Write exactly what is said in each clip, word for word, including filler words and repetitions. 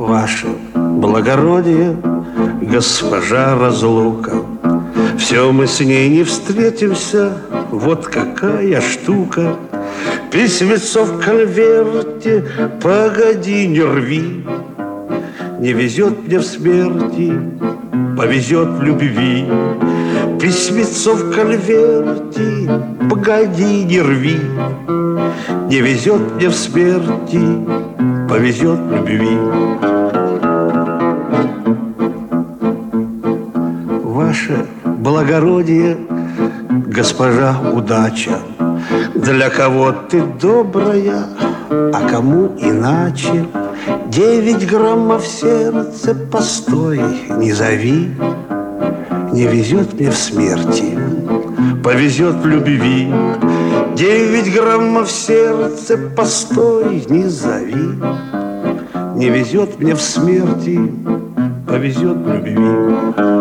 Ваше благородие, госпожа разлука, все мы с ней не встретимся, вот какая штука. Письмецо в конверте, погоди, не рви. Не везет мне в смерти, повезет в любви. Письмецо в конверте, погоди, не рви. Не везет мне в смерти, повезет в любви. Ваше благородие, госпожа удача, для кого ты добрая, а кому иначе. Девять граммов сердце, постой, не зови. Не везет мне в смерти, повезет в любви. Девять граммов сердце, постой, не зови. Не везет мне в смерти, повезет в любви.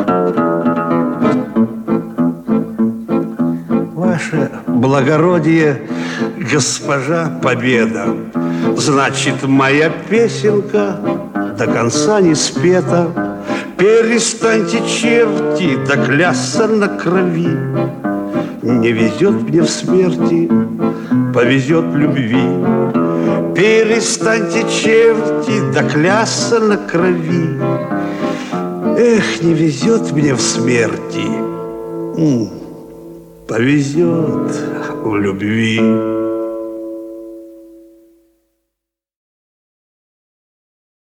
Ваше благородие, госпожа победа, значит, моя песенка до конца не спета. Перестаньте, черти, доклясться на крови. Не везет мне в смерти, повезет в любви. Перестаньте, черти, доклясться на крови. Эх, не везет мне в смерти, повезет в любви.